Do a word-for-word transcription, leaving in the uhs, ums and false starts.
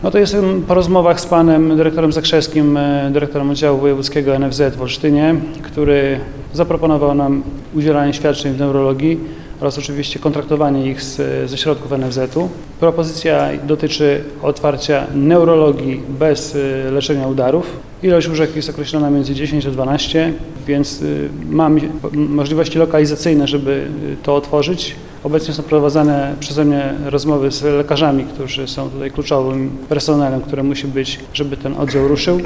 No to jestem po rozmowach z panem dyrektorem Zakrzewskim, dyrektorem oddziału wojewódzkiego N F Z w Olsztynie, który zaproponował nam udzielanie świadczeń w neurologii oraz oczywiście kontraktowanie ich z, ze środków N F Z-u. Propozycja dotyczy otwarcia neurologii bez leczenia udarów. Ilość łóżek jest określona między dziesięć a dwanaście, więc mam możliwości lokalizacyjne, żeby to otworzyć. Obecnie są prowadzone przeze mnie rozmowy z lekarzami, którzy są tutaj kluczowym personelem, który musi być, żeby ten oddział ruszył.